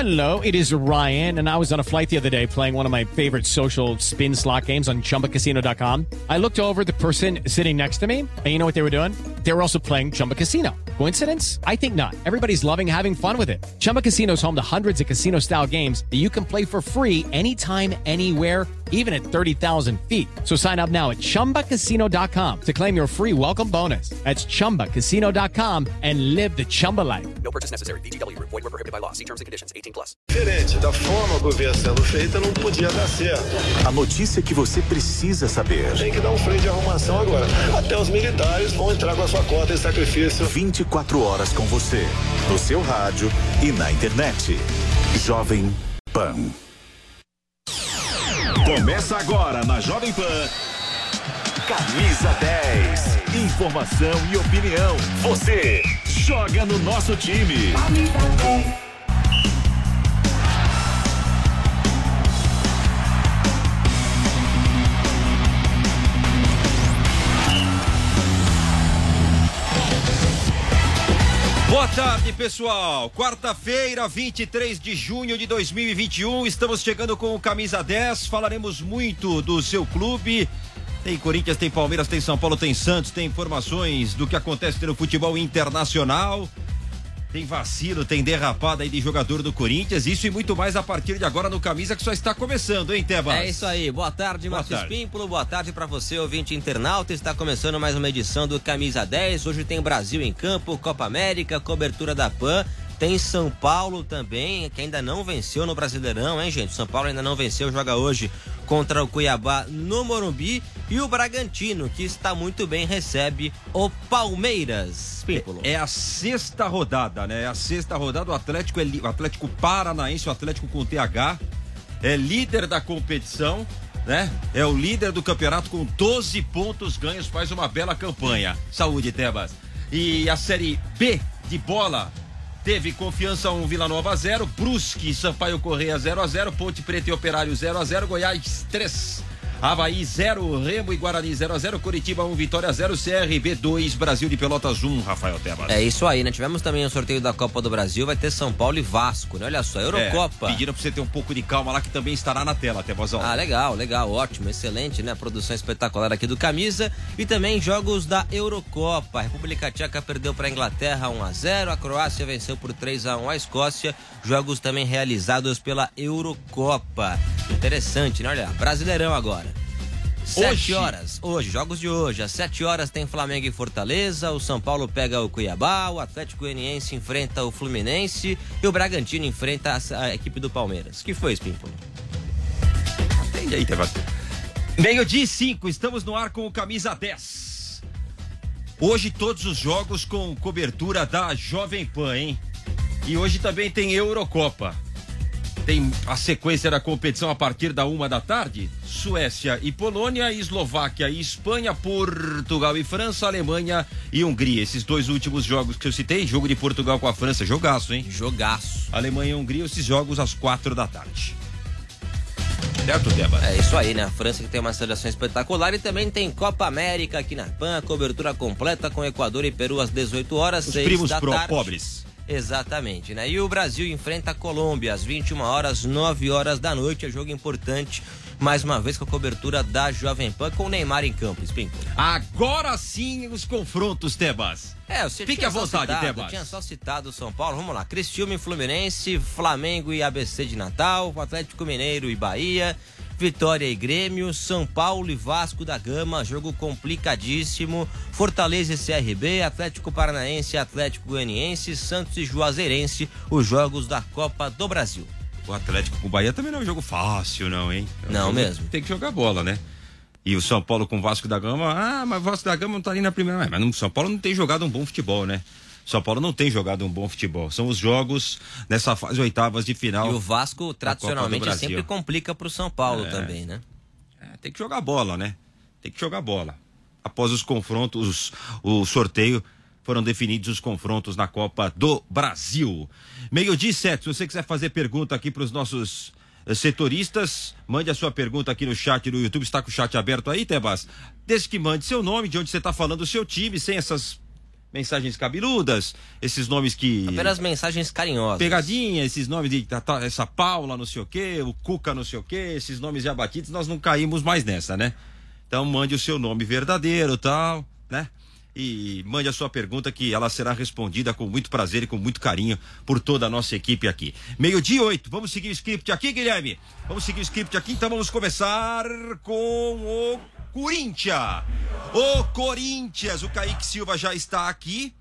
Hello, it is Ryan, and I was on a flight the other day playing one of my favorite social spin slot games on ChumbaCasino.com. I looked over at the person sitting next to me, and you know what they were doing? They were also playing Chumba Casino. Coincidence? I think not. Everybody's loving having fun with it. Chumba Casino is home to hundreds of casino-style games that you can play for free anytime, anywhere, even at 30,000 feet. So sign up now at ChumbaCasino.com to claim your free welcome bonus. That's ChumbaCasino.com and live the Chumba life. No purchase necessary. VGW. Void were prohibited by law. See terms and conditions. 18+. Diferente da forma que vinha sendo feita, não podia dar certo. A notícia que você precisa saber. Tem que dar um freio de arrumação agora. Até os militares vão entrar com a sua cota de sacrifício. 24 horas com você, no seu rádio e na internet. Jovem Pan. Começa agora na Jovem Pan. Camisa 10. Informação e opinião. Você joga no nosso time. Boa tarde, pessoal. Quarta-feira, 23 de junho de 2021. Estamos chegando com o Camisa 10. Falaremos muito do seu clube. Tem Corinthians, tem Palmeiras, tem São Paulo, tem Santos. Tem informações do que acontece no futebol internacional. Tem vacilo, tem derrapada aí de jogador do Corinthians. Isso e muito mais a partir de agora no Camisa, que só está começando, hein, Tebas? É isso aí. Boa tarde, Márcio Espímpolo. Boa tarde para você, ouvinte internauta. Está começando mais uma edição do Camisa 10. Hoje tem Brasil em campo, Copa América, cobertura da PAN. Tem São Paulo também, que ainda não venceu no Brasileirão, hein, gente? São Paulo ainda não venceu, joga hoje contra o Cuiabá no Morumbi. E o Bragantino, que está muito bem, recebe o Palmeiras. Pímpolo. É a sexta rodada, né? É a sexta rodada. O Atlético Paranaense, o Atlético com TH, é líder da competição, né? É o líder do campeonato com 12 pontos ganhos, faz uma bela campanha. Saúde, Tebas. E a Série B de bola teve Confiança 1, Vila Nova 0, Brusque e Sampaio Correia 0-0, Ponte Preta e Operário 0-0, Goiás 3, Avaí 0, Remo e Guarani 0-0, Curitiba 1, Vitória 0, CRB 2, Brasil de Pelotas 1, Rafael Tebas. É isso aí, né? Tivemos também o sorteio da Copa do Brasil, vai ter São Paulo e Vasco, né? Olha só, Eurocopa. Pediram pra você ter um pouco de calma lá, que também estará na tela, Tebas. Ah, legal, ótimo, excelente, né? Produção espetacular aqui do Camisa. E também jogos da Eurocopa. A República Tcheca perdeu para a Inglaterra 1-0, a Croácia venceu por 3-1 a Escócia. Jogos também realizados pela Eurocopa. Interessante, né? Olha, Brasileirão agora. 7 horas, hoje, jogos de hoje, às 7 horas tem Flamengo e Fortaleza, o São Paulo pega o Cuiabá, o Atlético Goianiense enfrenta o Fluminense e o Bragantino enfrenta a equipe do Palmeiras. Que foi, Espímpolo? Atende aí, Tebas. 12:05, estamos no ar com o Camisa 10. Hoje todos os jogos com cobertura da Jovem Pan, hein? E hoje também tem Eurocopa. Tem a sequência da competição a partir da 1 da tarde. Suécia e Polônia, Eslováquia e Espanha, Portugal e França, Alemanha e Hungria. Esses dois últimos jogos que eu citei, jogo de Portugal com a França, jogaço, hein? Jogaço. Alemanha e Hungria, esses jogos às 4 da tarde. Certo, Débora? É isso aí, né? A França que tem uma seleção espetacular e também tem Copa América aqui na PAN, cobertura completa com Equador e Peru às 18 horas, Os 6 primos da tarde. pobres. Exatamente, né? E o Brasil enfrenta a Colômbia às 21 horas, 9 horas da noite. É jogo importante, mais uma vez com a cobertura da Jovem Pan com o Neymar em campo, Espímpolo. Agora sim os confrontos, Tebas. Você Fique à vontade, Tebas. Tinha só citado o São Paulo. Vamos lá, Criciúma e Fluminense, Flamengo e ABC de Natal, Atlético Mineiro e Bahia, Vitória e Grêmio, São Paulo e Vasco da Gama, jogo complicadíssimo, Fortaleza e CRB, Atlético Paranaense e Atlético Goianiense, Santos e Juazeirense, os jogos da Copa do Brasil. O Atlético com o Bahia também não é um jogo fácil, não, hein? Não mesmo. Tem que jogar bola, né? E o São Paulo com o Vasco da Gama, mas o Vasco da Gama não tá ali na primeira, mas o São Paulo não tem jogado um bom futebol, né? São Paulo não tem jogado um bom futebol. São os jogos nessa fase oitavas de final. E o Vasco, tradicionalmente, sempre complica pro São Paulo também, né? Tem que jogar bola, né? Tem que jogar bola. Após os confrontos, o sorteio, foram definidos os confrontos na Copa do Brasil. 12:07, se você quiser fazer pergunta aqui pros nossos setoristas, mande a sua pergunta aqui no chat do YouTube. Está com o chat aberto aí, Tebas? Desde que mande seu nome, de onde você está falando, o seu time, sem essas mensagens cabeludas, esses nomes que... Apenas mensagens carinhosas. Pegadinha, esses nomes de essa Paula não sei o quê, o Cuca não sei o quê, esses nomes já batidos, nós não caímos mais nessa, né? Então mande o seu nome verdadeiro, tal, né? E mande a sua pergunta que ela será respondida com muito prazer e com muito carinho por toda a nossa equipe aqui. 12:08, vamos seguir o script aqui, Guilherme? Vamos seguir o script aqui, então vamos começar com o Corinthians. O Corinthians, o Kaique Silva já está aqui.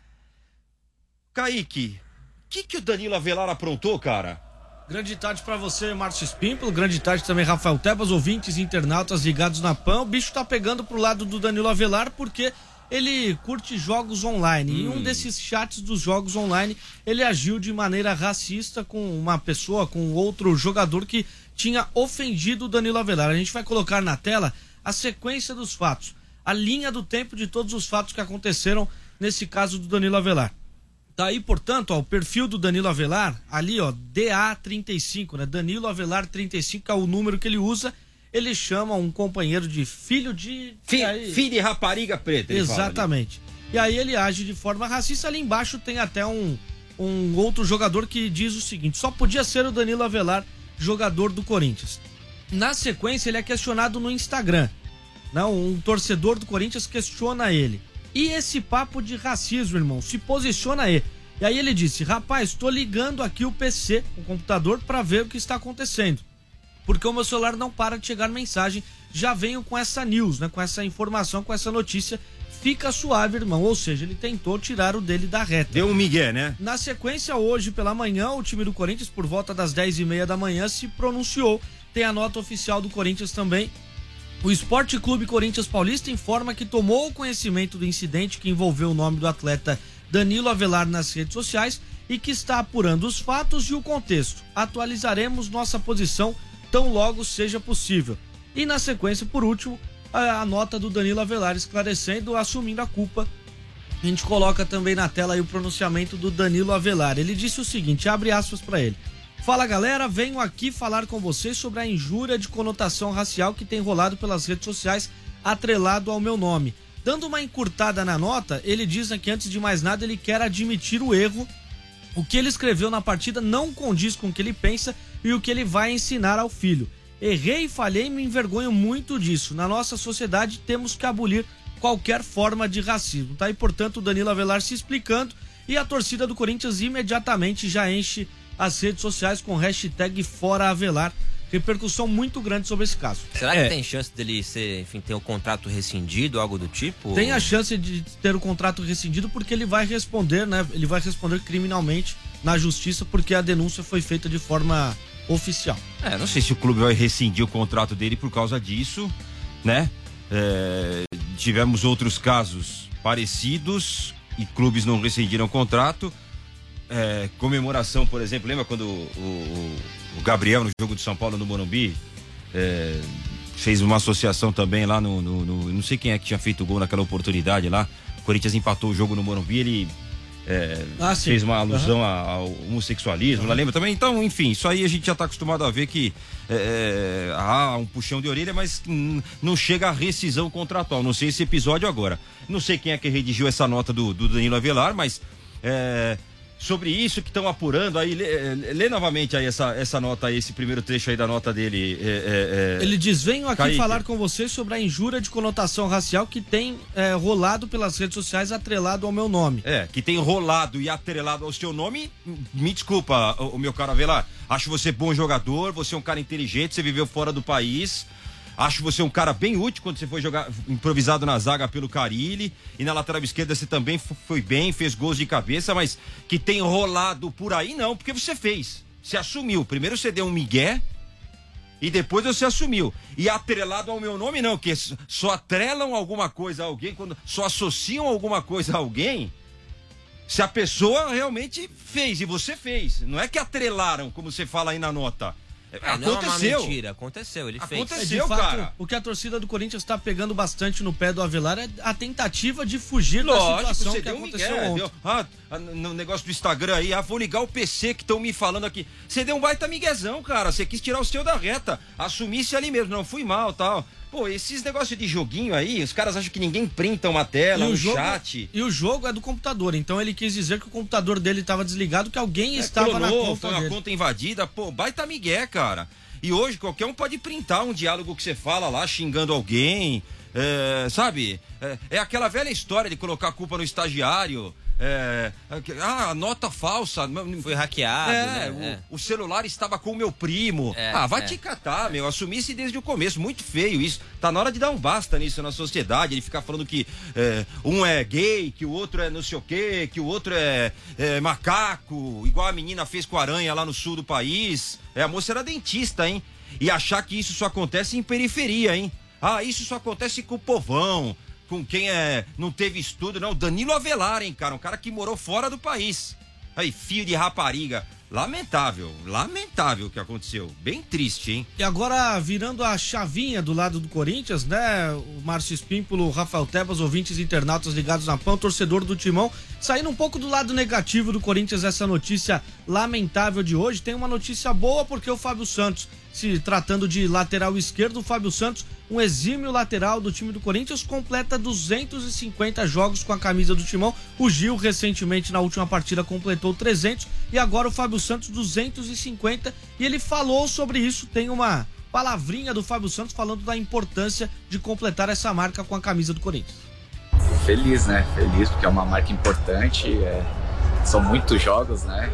Kaique, o que o Danilo Avelar aprontou, cara? Grande tarde pra você, Márcio Espímpolo, grande tarde também, Rafael Tebas, ouvintes, internautas ligados na PAN. O bicho tá pegando pro lado do Danilo Avelar porque ele curte jogos online. E em um desses chats dos jogos online, ele agiu de maneira racista com uma pessoa, com outro jogador que tinha ofendido o Danilo Avelar. A gente vai colocar na tela a sequência dos fatos, a linha do tempo de todos os fatos que aconteceram nesse caso do Danilo Avelar. Tá aí, portanto, ó, o perfil do Danilo Avelar, ali, ó, DA35, né? Danilo Avelar 35 é o número que ele usa. Ele chama um companheiro de filho de... Filho de rapariga preta. Exatamente. E aí ele age de forma racista. Ali embaixo tem até um outro jogador que diz o seguinte: só podia ser o Danilo Avelar, jogador do Corinthians. Na sequência, ele é questionado no Instagram. Não, um torcedor do Corinthians questiona ele. E esse papo de racismo, irmão, se posiciona aí. E aí ele disse: rapaz, tô ligando aqui o PC, o computador, pra ver o que está acontecendo. Porque o meu celular não para de chegar mensagem. Já venho com essa news, né? Com essa informação, com essa notícia. Fica suave, irmão. Ou seja, ele tentou tirar o dele da reta. Deu um migué, né? Na sequência, hoje pela manhã, o time do Corinthians, por volta das 10h30 da manhã, se pronunciou. Tem a nota oficial do Corinthians também. O Esporte Clube Corinthians Paulista informa que tomou conhecimento do incidente que envolveu o nome do atleta Danilo Avelar nas redes sociais e que está apurando os fatos e o contexto. Atualizaremos nossa posição tão logo seja possível. E na sequência, por último, a nota do Danilo Avelar esclarecendo, assumindo a culpa. A gente coloca também na tela aí o pronunciamento do Danilo Avelar. Ele disse o seguinte, abre aspas para ele: fala galera, venho aqui falar com vocês sobre a injúria de conotação racial que tem rolado pelas redes sociais atrelado ao meu nome. Dando uma encurtada na nota, ele diz que antes de mais nada ele quer admitir o erro. O que ele escreveu na partida não condiz com o que ele pensa e o que ele vai ensinar ao filho. Errei e falhei e me envergonho muito disso. Na nossa sociedade temos que abolir qualquer forma de racismo. Tá aí, portanto, o Danilo Avelar se explicando e a torcida do Corinthians imediatamente já enche as redes sociais com hashtag Fora Avelar. Repercussão muito grande sobre esse caso. Será que tem chance dele ter o contrato rescindido, algo do tipo? Tem a chance de ter o contrato rescindido porque ele vai responder, né? Ele vai responder criminalmente na justiça porque a denúncia foi feita de forma oficial. Não sei se o clube vai rescindir o contrato dele por causa disso, né? Tivemos outros casos parecidos e clubes não rescindiram o contrato. Comemoração, por exemplo, lembra quando o Gabriel no jogo de São Paulo no Morumbi fez uma associação também lá no não sei quem é que tinha feito o gol naquela oportunidade lá, o Corinthians empatou o jogo no Morumbi, ele fez uma alusão ao homossexualismo, lá lembra também? Então, enfim, isso aí a gente já está acostumado a ver que há um puxão de orelha, mas não chega a rescisão contratual, não sei esse episódio agora, não sei quem é que redigiu essa nota do Danilo Avelar, mas sobre isso que estão apurando aí, lê novamente aí essa nota aí, esse primeiro trecho aí da nota dele. Ele diz: venho aqui Kaique, falar com vocês sobre a injúria de conotação racial que tem rolado pelas redes sociais atrelado ao meu nome. Que tem rolado e atrelado ao seu nome. Me desculpa, o meu caro Avelar, acho você bom jogador, você é um cara inteligente, você viveu fora do país. Acho você um cara bem útil quando você foi jogar improvisado na zaga pelo Carille, e na lateral esquerda você também foi bem, fez gols de cabeça, mas que tem rolado por aí não, porque você fez, você assumiu. Primeiro você deu um migué e depois você assumiu. E atrelado ao meu nome não, que só atrelam alguma coisa a alguém, quando só associam alguma coisa a alguém, se a pessoa realmente fez, e você fez. Não é que atrelaram, como você fala aí na nota. Não é uma mentira, aconteceu, ele fez. Aconteceu, de fato, cara. O que a torcida do Corinthians está pegando bastante no pé do Avelar é a tentativa de fugir Lógico, da situação você que deu aconteceu migué, ontem. no negócio do Instagram aí, vou ligar o PC que estão me falando aqui. Você deu um baita miguezão, cara, você quis tirar o seu da reta, assumisse ali mesmo, não, fui mal, tal. Pô, esses negócios de joguinho aí, os caras acham que ninguém printa uma tela, chat. E o jogo é do computador, então ele quis dizer que o computador dele estava desligado, que alguém estava na conta foi dele. uma conta invadida, pô, baita migué, cara. E hoje qualquer um pode printar um diálogo que você fala lá, xingando alguém, sabe? É aquela velha história de colocar a culpa no estagiário. Nota falsa. Foi hackeado, né? O celular estava com o meu primo. Vai te catar, meu. Assumi isso desde o começo. Muito feio isso. Tá na hora de dar um basta nisso na sociedade. Ele ficar falando que um é gay, que o outro é não sei o quê, que o outro é macaco, igual a menina fez com a aranha lá no sul do país. A moça era dentista, hein? E achar que isso só acontece em periferia, hein? Isso só acontece com o povão. Com quem não teve estudo, não. Danilo Avelar, hein, cara? Um cara que morou fora do país. Aí, filho de rapariga. Lamentável o que aconteceu. Bem triste, hein? E agora, virando a chavinha do lado do Corinthians, né? O Márcio Espímpolo, o Rafael Tebas, ouvintes internautas ligados na PAN, torcedor do Timão. Saindo um pouco do lado negativo do Corinthians, essa notícia lamentável de hoje. Tem uma notícia boa porque o Fábio Santos, se tratando de lateral esquerdo, o Fábio Santos, um exímio lateral do time do Corinthians, completa 250 jogos com a camisa do Timão. O Gil, recentemente, na última partida, completou 300 e agora o Fábio Santos 250, e ele falou sobre isso. Tem uma palavrinha do Fábio Santos falando da importância de completar essa marca com a camisa do Corinthians. Feliz, né? Feliz porque é uma marca importante, são muitos jogos, né?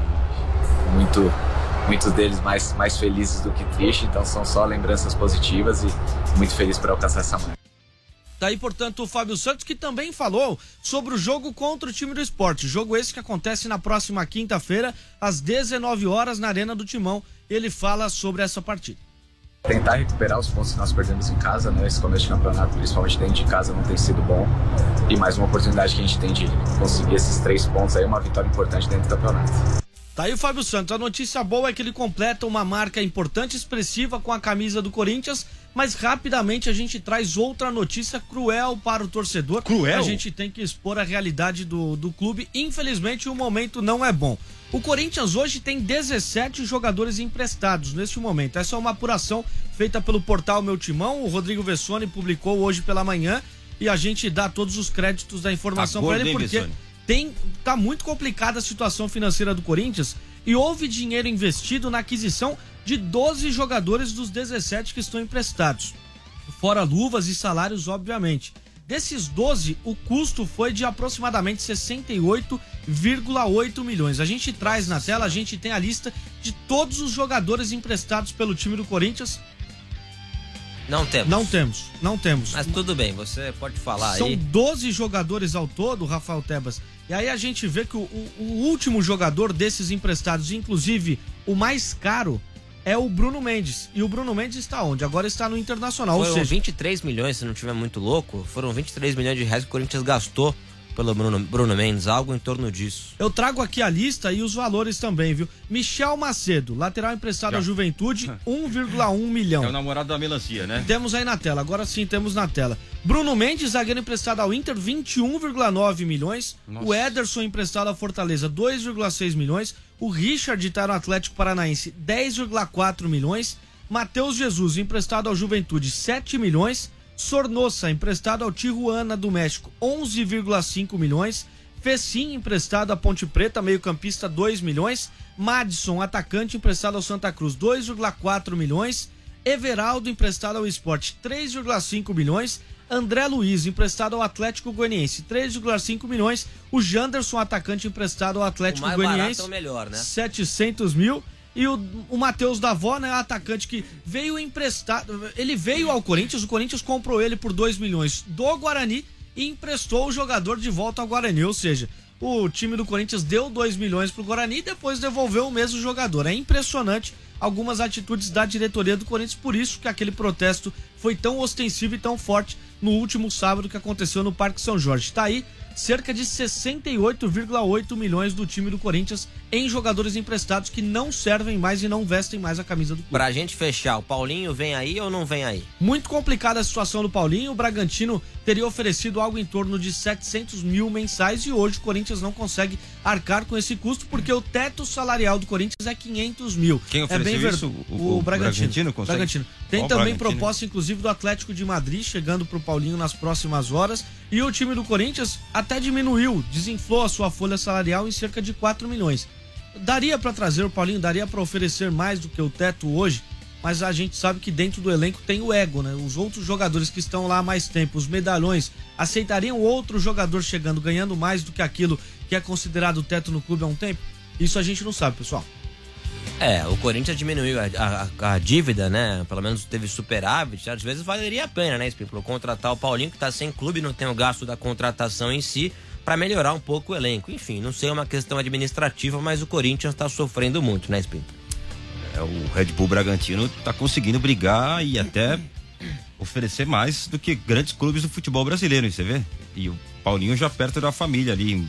E muitos deles mais felizes do que tristes, então são só lembranças positivas e muito feliz por alcançar essa marca. Daí, portanto, o Fábio Santos, que também falou sobre o jogo contra o time do Sport. Jogo esse que acontece na próxima quinta-feira, às 19 horas, na Arena do Timão. Ele fala sobre essa partida. Tentar recuperar os pontos que nós perdemos em casa, né? Esse começo de campeonato, principalmente dentro de casa, não tem sido bom. E mais uma oportunidade que a gente tem de conseguir esses 3 pontos aí, uma vitória importante dentro do campeonato. Tá aí o Fábio Santos. A notícia boa é que ele completa uma marca importante, expressiva com a camisa do Corinthians, mas rapidamente a gente traz outra notícia cruel para o torcedor. Cruel? A gente tem que expor a realidade do clube. Infelizmente o momento não é bom. O Corinthians hoje tem 17 jogadores emprestados neste momento. Essa é uma apuração feita pelo portal Meu Timão. O Rodrigo Vessone publicou hoje pela manhã e a gente dá todos os créditos da informação para ele, porque tá muito complicada a situação financeira do Corinthians e houve dinheiro investido na aquisição de 12 jogadores dos 17 que estão emprestados, fora luvas e salários, obviamente. Desses 12, o custo foi de aproximadamente 68,8 milhões. A gente traz na tela, a gente tem a lista de todos os jogadores emprestados pelo time do Corinthians. Não temos. Mas tudo bem, você pode falar. São aí. 12 jogadores ao todo, Rafael Tebas. E aí a gente vê que o último jogador desses emprestados, inclusive o mais caro, é o Bruno Mendes. E o Bruno Mendes está onde? Agora está no Internacional. Foram 23 milhões, se não estiver muito louco. Foram 23 milhões de reais que o Corinthians gastou pelo Bruno Mendes, algo em torno disso. Eu trago aqui a lista e os valores também, viu? Michel Macedo, lateral emprestado à Juventude, 1,1 milhão. É o namorado da melancia, né? Temos aí na tela, agora sim temos na tela. Bruno Mendes, zagueiro emprestado ao Inter, 21,9 milhões. Nossa. O Ederson emprestado à Fortaleza, 2,6 milhões. O Richard está no Atlético Paranaense, 10,4 milhões. Matheus Jesus, emprestado ao Juventude, 7 milhões. Sornosa, emprestado ao Tijuana do México, 11,5 milhões. Fecim, emprestado à Ponte Preta, meio-campista, 2 milhões. Madison, atacante, emprestado ao Santa Cruz, 2,4 milhões. Everaldo, emprestado ao Sport, 3,5 milhões. André Luiz, emprestado ao Atlético Goianiense, 3,5 milhões. O Janderson, atacante, emprestado ao Atlético Goianiense, é o melhor, né? 700 mil. E o Matheus Davó, né, atacante que veio emprestado, ele veio ao Corinthians, o Corinthians comprou ele por 2 milhões do Guarani e emprestou o jogador de volta ao Guarani, ou seja, o time do Corinthians deu 2 milhões pro Guarani e depois devolveu o mesmo jogador. É impressionante algumas atitudes da diretoria do Corinthians, por isso que aquele protesto foi tão ostensivo e tão forte no último sábado que aconteceu no Parque São Jorge. Tá aí cerca de 68,8 milhões do time do Corinthians em jogadores emprestados que não servem mais e não vestem mais a camisa do clube. Pra gente fechar, o Paulinho vem aí ou não vem aí? Muito complicada a situação do Paulinho. O Bragantino teria oferecido algo em torno de 700 mil mensais e hoje o Corinthians não consegue arcar com esse custo, porque o teto salarial do Corinthians é 500 mil. Quem ofereceu isso? O Bragantino. Bragantino. Tem também proposta, inclusive, do Atlético de Madrid, chegando pro Paulinho nas próximas horas. E o time do Corinthians até desinflou a sua folha salarial em cerca de 4 milhões. Daria para trazer o Paulinho, daria para oferecer mais do que o teto hoje, mas a gente sabe que dentro do elenco tem o ego, né? Os outros jogadores que estão lá há mais tempo, os medalhões, aceitariam outro jogador chegando, ganhando mais do que aquilo que é considerado o teto no clube há um tempo? Isso a gente não sabe, pessoal. O Corinthians diminuiu a dívida, né? Pelo menos teve superávit. Às vezes valeria a pena, né, Espímpolo? Contratar o Paulinho, que tá sem clube, não tem o gasto da contratação em si, para melhorar um pouco o elenco. Enfim, não sei, é uma questão administrativa, mas o Corinthians tá sofrendo muito, né, Espímpolo? O Red Bull Bragantino tá conseguindo brigar e até oferecer mais do que grandes clubes do futebol brasileiro, você vê? E o Paulinho já perto da família ali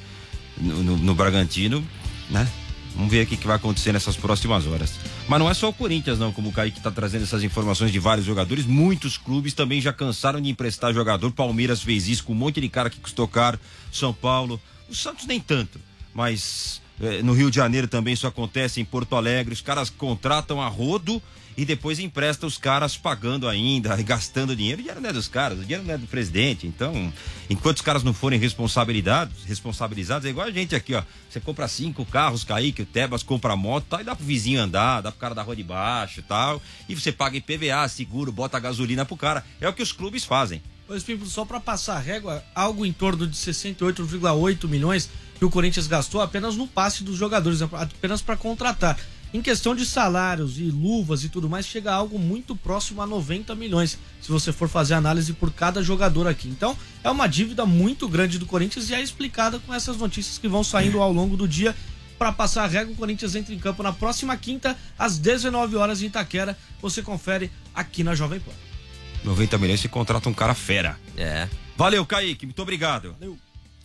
no Bragantino, né? Vamos ver o que vai acontecer nessas próximas horas. Mas não é só o Corinthians, não, como o Kaique está trazendo essas informações de vários jogadores. Muitos clubes também já cansaram de emprestar jogador. Palmeiras fez isso com um monte de cara que custou caro. São Paulo. O Santos nem tanto. Mas no Rio de Janeiro também isso acontece, em Porto Alegre. Os caras contratam a rodo e depois empresta os caras pagando ainda, gastando dinheiro. O dinheiro não é dos caras, o dinheiro não é do presidente. Então, enquanto os caras não forem responsabilizados, é igual a gente aqui, ó. Você compra 5 carros, Kaique, o Tebas compra moto, tal, e dá pro vizinho andar, dá pro cara da rua de baixo e tal. E você paga IPVA, seguro, bota gasolina pro cara. É o que os clubes fazem. Pois, Pimpo, só para passar a régua, algo em torno de 68,8 milhões que o Corinthians gastou apenas no passe dos jogadores, apenas para contratar. Em questão de salários e luvas e tudo mais, chega a algo muito próximo a 90 milhões, se você for fazer análise por cada jogador aqui. Então, é uma dívida muito grande do Corinthians e é explicada com essas notícias que vão saindo ao longo do dia. Para passar a régua, o Corinthians entra em campo na próxima quinta, às 19 horas em Itaquera. Você confere aqui na Jovem Pan. 90 milhões se contrata um cara fera. Valeu, Kaique, muito obrigado. Valeu.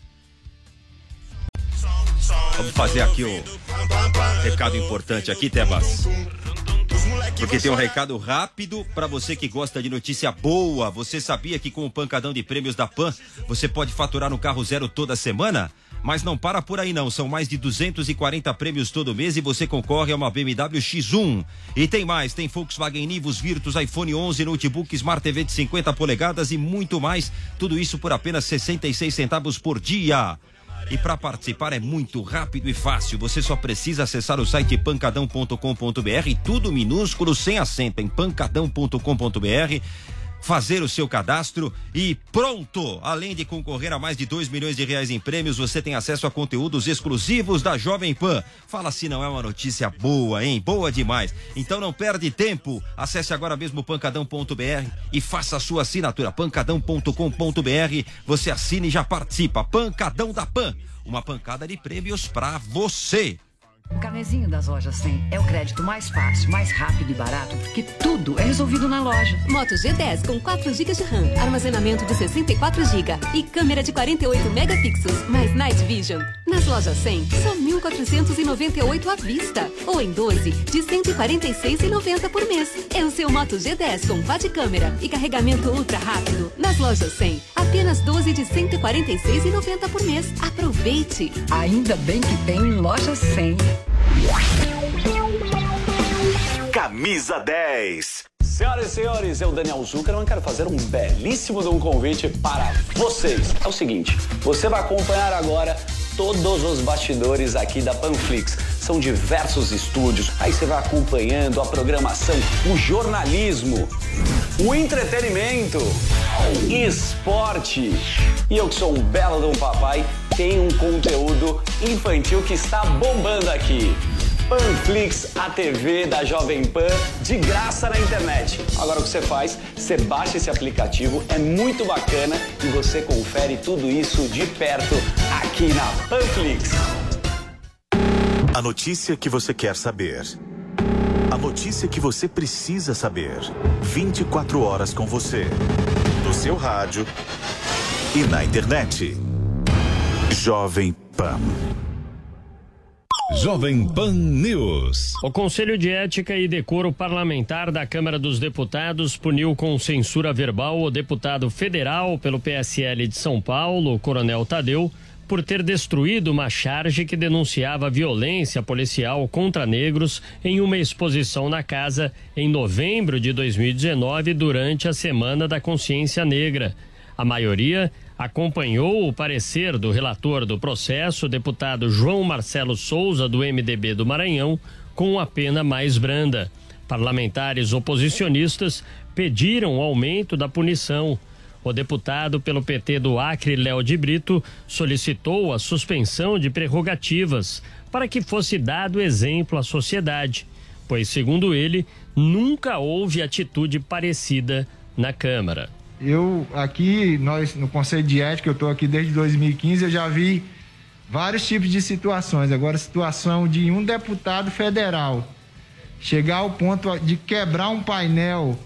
Vamos fazer aqui o recado importante aqui, Tebas. Porque tem um recado rápido para você que gosta de notícia boa. Você sabia que com o pancadão de prêmios da Pan, você pode faturar no carro zero toda semana? Mas não para por aí não, são mais de 240 prêmios todo mês e você concorre a uma BMW X1. E tem mais, tem Volkswagen Nivus, Virtus, iPhone 11, notebook, Smart TV de 50 polegadas e muito mais. Tudo isso por apenas 66 centavos por dia. E para participar é muito rápido e fácil. Você só precisa acessar o site pancadão.com.br, tudo minúsculo, sem acento, em pancadão.com.br, fazer o seu cadastro e pronto! Além de concorrer a mais de 2 milhões de reais em prêmios, você tem acesso a conteúdos exclusivos da Jovem Pan. Fala se não é uma notícia boa, hein? Boa demais. Então não perde tempo. Acesse agora mesmo pancadão.br e faça a sua assinatura. pancadão.com.br. Você assina e já participa. Pancadão da Pan. Uma pancada de prêmios pra você. O Carnezinho das Lojas 100 é o crédito mais fácil, mais rápido e barato, porque tudo é resolvido na loja. Moto G10 com 4 GB de RAM, armazenamento de 64 GB e câmera de 48 megapixels, mais Night Vision. Nas Lojas 100, só 1.498 à vista, ou em 12, de 146,90 por mês. É o seu Moto G10 com VAD câmera e carregamento ultra rápido. Nas Lojas 100, apenas 12 de 146,90 por mês. Aproveite! Ainda bem que tem Lojas 100. Camisa 10. Senhoras e senhores, eu, Daniel Zuckerman, quero fazer um belíssimo de um convite para vocês. É o seguinte, você vai acompanhar agora todos os bastidores aqui da Panflix. São diversos estúdios, aí você vai acompanhando a programação, o jornalismo, o entretenimento, esporte. E eu que sou um belo de um papai, tenho um conteúdo infantil que está bombando aqui. Panflix, a TV da Jovem Pan, de graça na internet. Agora o que você faz? Você baixa esse aplicativo, é muito bacana e você confere tudo isso de perto aqui na Panflix. A notícia que você quer saber. A notícia que você precisa saber. 24 horas com você. No seu rádio e na internet. Jovem Pan. Jovem Pan News. O Conselho de Ética e Decoro Parlamentar da Câmara dos Deputados puniu com censura verbal o deputado federal pelo PSL de São Paulo, Coronel Tadeu, por ter destruído uma charge que denunciava violência policial contra negros em uma exposição na casa em novembro de 2019, durante a Semana da Consciência Negra. A maioria acompanhou o parecer do relator do processo, deputado João Marcelo Souza, do MDB do Maranhão, com a pena mais branda. Parlamentares oposicionistas pediram o aumento da punição. O deputado pelo PT do Acre, Léo de Brito, solicitou a suspensão de prerrogativas para que fosse dado exemplo à sociedade, pois, segundo ele, nunca houve atitude parecida na Câmara. Nós no Conselho de Ética, eu estou aqui desde 2015, eu já vi vários tipos de situações. Agora, a situação de um deputado federal chegar ao ponto de quebrar um painel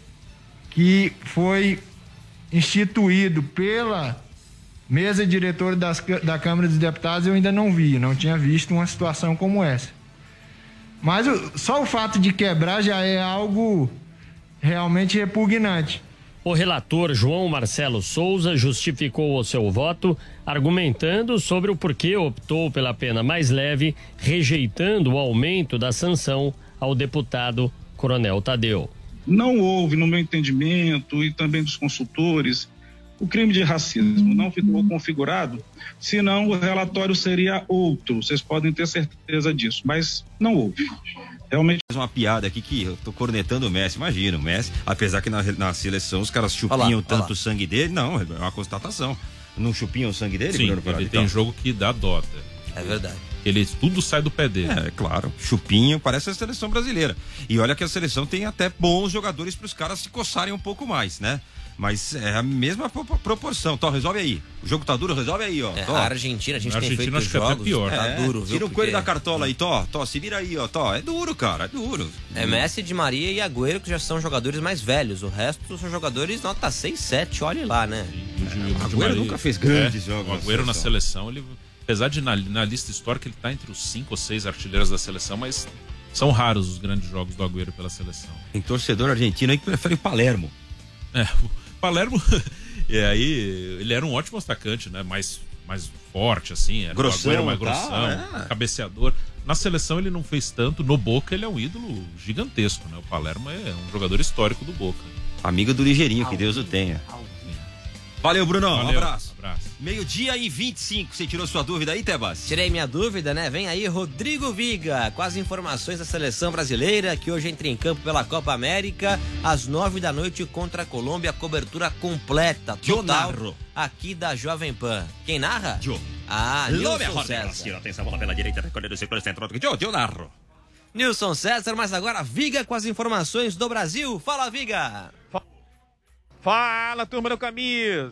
que foi instituído pela mesa diretora da Câmara dos Deputados, eu ainda não tinha visto uma situação como essa. Mas só o fato de quebrar já é algo realmente repugnante. O relator João Marcelo Souza justificou o seu voto, argumentando sobre o porquê optou pela pena mais leve, rejeitando o aumento da sanção ao deputado Coronel Tadeu. Não houve, no meu entendimento e também dos consultores, o crime de racismo. Não ficou configurado, senão o relatório seria outro. Vocês podem ter certeza disso, mas não houve. Realmente. Uma piada aqui que eu tô cornetando o Messi, imagina, o Messi, apesar que na seleção os caras chupinham tanto o sangue dele, não, é uma constatação. Não chupinham o sangue dele? Sim, ele tem jogo que dá dó. É verdade. Tudo sai do pé dele. É, claro. Chupinho, parece a seleção brasileira. E olha que a seleção tem até bons jogadores para os caras se coçarem um pouco mais, né? Mas é a mesma proporção. Tó, resolve aí. O jogo tá duro, resolve aí, ó. A Argentina, tem feito acho jogos, que é pior. Tá duro, viu? Tira o coelho da cartola aí, Tó, se vira aí, ó, Tó. É duro, cara, é duro. É Messi, Di Maria e Agüero, que já são jogadores mais velhos. O resto são jogadores nota 6, 7, olhe lá, né? O Agüero nunca fez grandes jogos. O Agüero na seleção, ele, apesar de na lista histórica ele tá entre os 5 ou 6 artilheiros da seleção, mas são raros os grandes jogos do Agüero pela seleção. Tem torcedor argentino aí que prefere o Palermo. Palermo, e aí ele era um ótimo atacante, né? Mais forte, assim. Era grossão, o Agüero mais grossão, cabeceador. Na seleção ele não fez tanto, no Boca ele é um ídolo gigantesco, né? O Palermo é um jogador histórico do Boca. Amigo do Ligeirinho, que Deus o tenha. Valeu, Brunão. Valeu, Um abraço. 12:25. Você tirou sua dúvida aí, Tebas? Tirei minha dúvida, né? Vem aí Rodrigo Viga com as informações da seleção brasileira, que hoje entra em campo pela Copa América às 9 da noite contra a Colômbia. Cobertura completa, total, aqui da Jovem Pan. Quem narra? Nilson César. Atenção, bola pela direita, recolhe do círculo central. Eu narro. Nilson César, mas agora Viga com as informações do Brasil. Fala, Viga! Fala, turma do Camisa.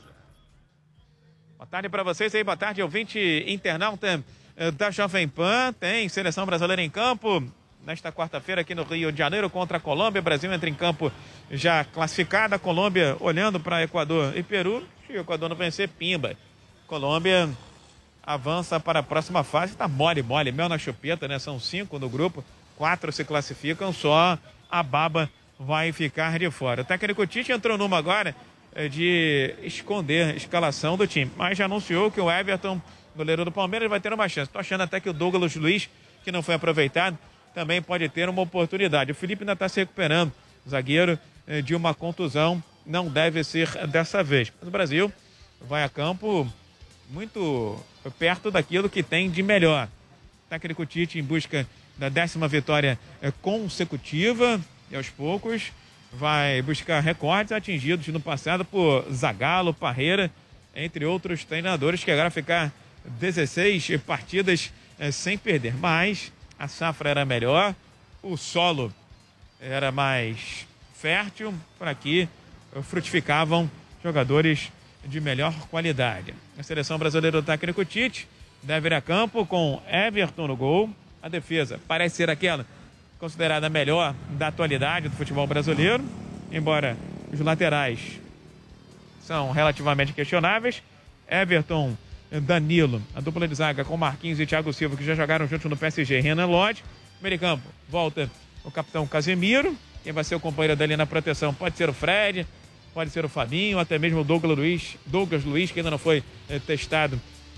Boa tarde para vocês aí, boa tarde, ouvinte internauta da Jovem Pan. Tem seleção brasileira em campo nesta quarta-feira aqui no Rio de Janeiro contra a Colômbia. O Brasil entra em campo já classificada. A Colômbia olhando para Equador e Peru. Se o Equador não vencer, pimba. Colômbia avança para a próxima fase. Tá mole, mel na chupeta, né? São 5 no grupo, 4 se classificam, só a baba vai ficar de fora. O técnico Tite entrou numa agora de esconder a escalação do time, mas já anunciou que o Everton, goleiro do Palmeiras, vai ter uma chance. Tô achando até que o Douglas Luiz, que não foi aproveitado, também pode ter uma oportunidade. O Felipe ainda está se recuperando, zagueiro de uma contusão, não deve ser dessa vez. Mas o Brasil vai a campo muito perto daquilo que tem de melhor. O técnico Tite em busca da 10ª vitória consecutiva, e aos poucos vai buscar recordes atingidos no passado por Zagallo, Parreira, entre outros treinadores, que agora ficar 16 partidas sem perder. Mas a safra era melhor, o solo era mais fértil, por aqui frutificavam jogadores de melhor qualidade. A seleção brasileira do técnico Tite deve ir a campo com Everton no gol. A defesa parece ser aquela considerada a melhor da atualidade do futebol brasileiro, embora os laterais são relativamente questionáveis. Everton, Danilo, a dupla de zaga com Marquinhos e Thiago Silva, que já jogaram juntos no PSG, Renan Lodge. Meio campo, volta o capitão Casemiro. Quem vai ser o companheiro dele na proteção pode ser o Fred, pode ser o Fabinho, até mesmo o Douglas Luiz, que ainda não foi testado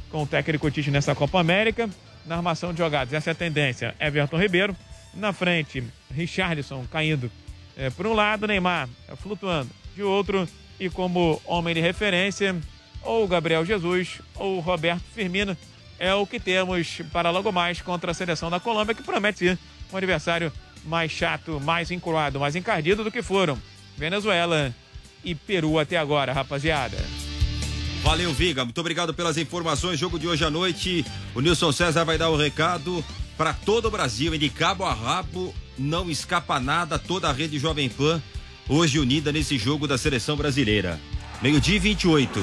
com o técnico Tite nessa Copa América. Na armação de jogadas, essa é a tendência. Everton Ribeiro, na frente, Richarlison caindo por um lado, Neymar flutuando de outro, e como homem de referência, ou Gabriel Jesus ou Roberto Firmino. É o que temos para logo mais contra a seleção da Colômbia, que promete ser um adversário mais chato, mais encruado, mais encardido do que foram Venezuela e Peru até agora, rapaziada. Valeu, Viga. Muito obrigado pelas informações. Jogo de hoje à noite. O Nilson César vai dar o recado para todo o Brasil. De cabo a rabo, não escapa nada. Toda a rede Jovem Pan hoje unida nesse jogo da seleção brasileira. 12h28.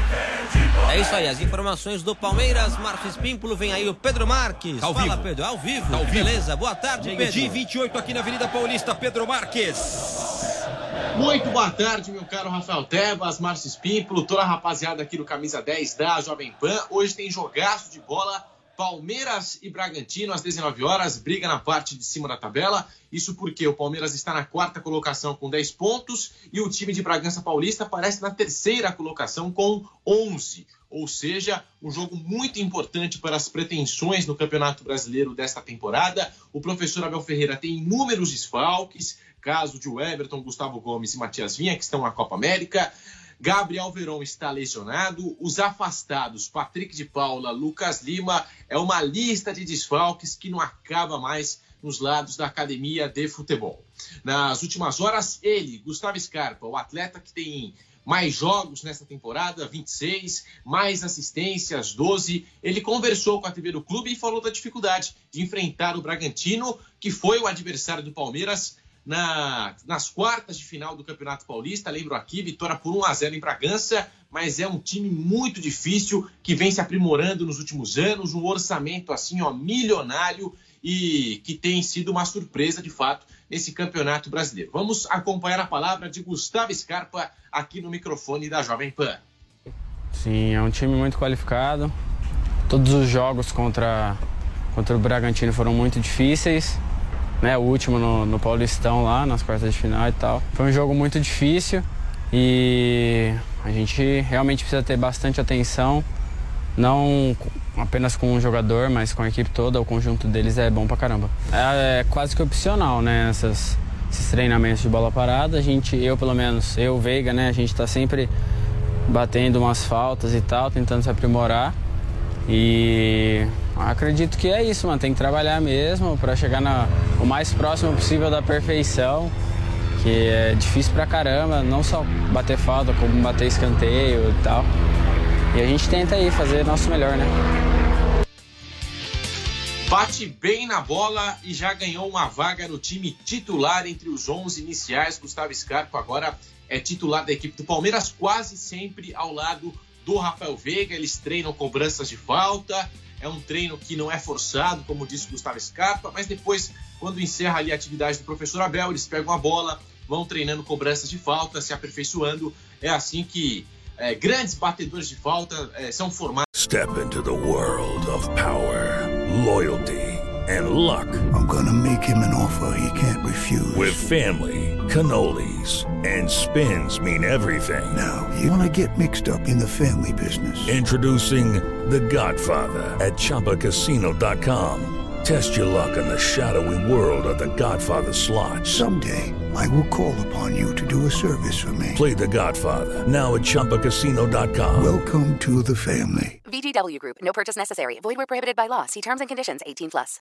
É isso aí, as informações do Palmeiras. Márcio Espímpolo, vem aí o Pedro Marques. Ao Fala, vivo. Pedro, ao vivo. Ao vivo. Beleza, boa tarde, Pedro. 12h28 aqui na Avenida Paulista. Pedro Marques. Muito boa tarde, meu caro Rafael Tebas, Márcio Espímpolo, toda a rapaziada aqui do Camisa 10 da Jovem Pan. Hoje tem jogaço de bola, Palmeiras e Bragantino às 19 horas, briga na parte de cima da tabela. Isso porque o Palmeiras está na 4ª colocação com 10 pontos e o time de Bragança Paulista aparece na 3ª colocação com 11. Ou seja, um jogo muito importante para as pretensões no Campeonato Brasileiro desta temporada. O professor Abel Ferreira tem inúmeros desfalques, caso de Everton, Gustavo Gomes e Matias Vinha, que estão na Copa América. Gabriel Veron está lesionado. Os afastados, Patrick de Paula, Lucas Lima, é uma lista de desfalques que não acaba mais nos lados da academia de futebol. Nas últimas horas, ele, Gustavo Scarpa, o atleta que tem mais jogos nesta temporada, 26, mais assistências, 12. Ele conversou com a TV do clube e falou da dificuldade de enfrentar o Bragantino, que foi o adversário do Palmeiras nas quartas de final do Campeonato Paulista. Lembro aqui, vitória por 1-0 em Bragança, mas é um time muito difícil que vem se aprimorando nos últimos anos, um orçamento assim, milionário, e que tem sido uma surpresa de fato nesse Campeonato Brasileiro. Vamos acompanhar a palavra de Gustavo Scarpa aqui no microfone da Jovem Pan. Sim, é um time muito qualificado. Todos os jogos contra o Bragantino foram muito difíceis. O último no Paulistão lá, nas quartas de final e tal. Foi um jogo muito difícil e a gente realmente precisa ter bastante atenção, não apenas com um jogador, mas com a equipe toda. O conjunto deles é bom pra caramba. É quase que opcional, né, esses treinamentos de bola parada. Eu pelo menos, o Veiga, né, a gente tá sempre batendo umas faltas e tal, tentando se aprimorar. E acredito que é isso, mano. Tem que trabalhar mesmo para chegar o mais próximo possível da perfeição, que é difícil pra caramba, não só bater falta, como bater escanteio e tal. E a gente tenta aí fazer nosso melhor, né? Bate bem na bola e já ganhou uma vaga no time titular entre os 11 iniciais. Gustavo Scarpa agora é titular da equipe do Palmeiras, quase sempre ao lado do Rafael Veiga. Eles treinam cobranças de falta, é um treino que não é forçado, como disse o Gustavo Scarpa, mas depois, quando encerra ali a atividade do professor Abel, eles pegam a bola, vão treinando cobranças de falta, se aperfeiçoando. É assim que grandes batedores de falta são formados. Step into the world of power, loyalty and luck. I'm gonna make him an offer he can't refuse. With family, cannolis and spins mean everything. Now, you wanna get mixed up in the family business. Introducing The Godfather at ChumbaCasino.com. Test your luck in the shadowy world of The Godfather slot. Someday, I will call upon you to do a service for me. Play The Godfather now at ChumbaCasino.com. Welcome to the family. VGW Group. No purchase necessary. Void where prohibited by law. See terms and conditions. 18+.